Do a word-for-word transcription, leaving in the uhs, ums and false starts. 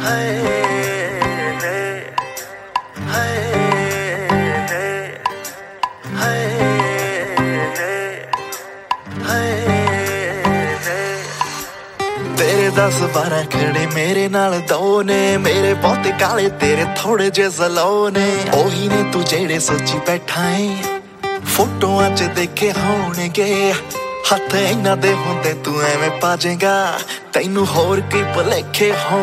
तेरे दस बारह खड़े मेरे नाल दो ने, मेरे बहुते काले तेरे थोड़े जे जलो ने। ओही ने तू जेड़े सोची बैठा है फोटोआं च देखे होणगे, हत्थ इन्हां दे हुंदे तू एवें पा जाएगा, तैनू होर की भुलेखे हो